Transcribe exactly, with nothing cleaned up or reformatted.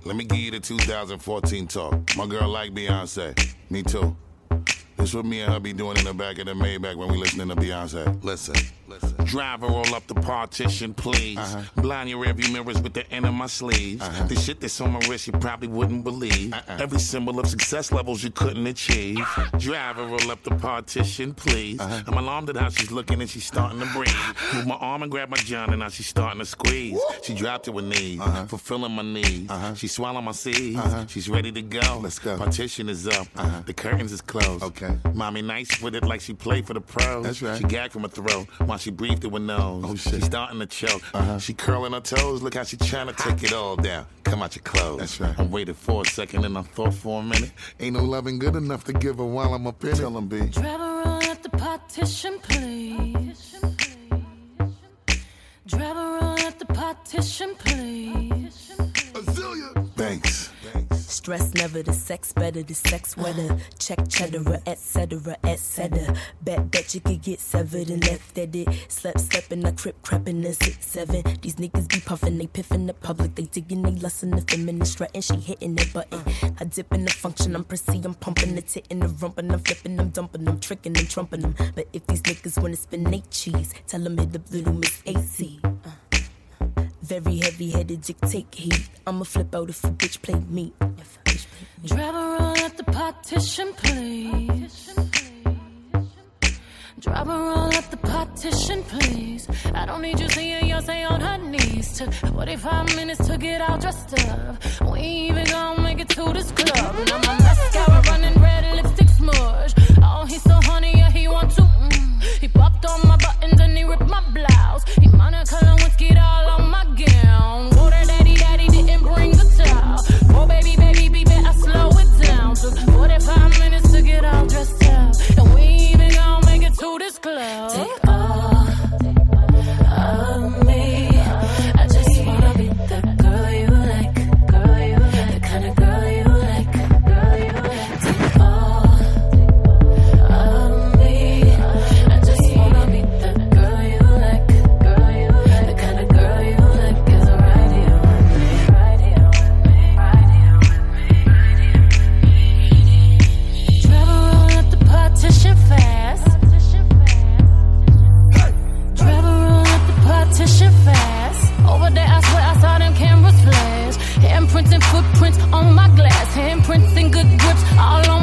let me give you the two thousand fourteen talk. My girl like Beyonce. Me too. This what me and her be doing in the back of the Maybach when we listening to Beyonce. Listen, listen. Driver, roll up the partition, please. Uh-huh. Blind your rearview mirrors with the end of my sleeves. Uh-huh. The shit that's on my wrist you probably wouldn't believe. Uh-uh. Every symbol of success levels you couldn't achieve. Driver, roll up the partition, please. Uh-huh. I'm alarmed at how she's looking and she's starting to breathe. Move my arm and grab my john and now she's starting to squeeze. Woo! She dropped to her knees, uh-huh. fulfilling my needs. Uh-huh. She swallowed my seeds. Uh-huh. She's ready to go. Let's go. Partition is up. Uh-huh. The curtains is closed. Okay. Mommy nice with it like she played for the pros. That's right. She gagged from her throat while she breathed through her nose. Oh, shit. She's starting to choke. Uh-huh. She curling her toes. Look how she trying to take it all down. Come out your clothes. That's right. I waited for a second and I thought for a minute. Ain't no loving good enough to give her while I'm up in it. Tell them, B. Driver, roll up the partition, please. Driver, roll up the partition, please. Azalea. Thanks. Stress never, the sex better, the sex weather. Check cheddar, et cetera, et cetera. Bet, bet you could get severed and left at it. Slept, slept, and I crip, creppin' and six, seven. These niggas be puffin', they piffin' the public. They diggin', they lustin' the feminine struttin'. She hittin' that button. I dip in the function, I'm prissy, I'm pumpin' the tit in the rump, and I'm flippin', I'm dumpin', I'm trickin' them, trumpin' them. But if these niggas wanna spin they cheese, tell them hit up little Miss A C. Uh. Very heavy-headed, dictate heat. I'ma flip out if a bitch play me. If a bitch play me. Driver, roll up the partition, please. Driver, roll up the partition, please. I don't need you seeing Yonsei on her knees. Took forty-five minutes to get all dressed up. We ain't even gonna make it to this club. Now my mascara running red, lipstick smudge. Oh, he's so honey, yeah, he want to. Mm. He popped on my buttons and he ripped my blouse. He Monica Lewinsky all on my gown. Water daddy, daddy didn't bring the towel. Oh, baby, baby, baby, I slow it down. Took forty-five minutes to get all dressed up. And we ain't even gonna make it to this club. Take all of me. I just wanna be the girl you like, girl you like, the kind of girl you like, girl you like. Take all of me. I just wanna be the girl you like, girl you like, the kind of girl you like. Is right here with me, right here with me, right here with me, right here with me. Travel roll up the partition fast. Partition fast. Over there, I swear I saw them cameras flash. Handprints and footprints on my glass. Handprints and good grips all on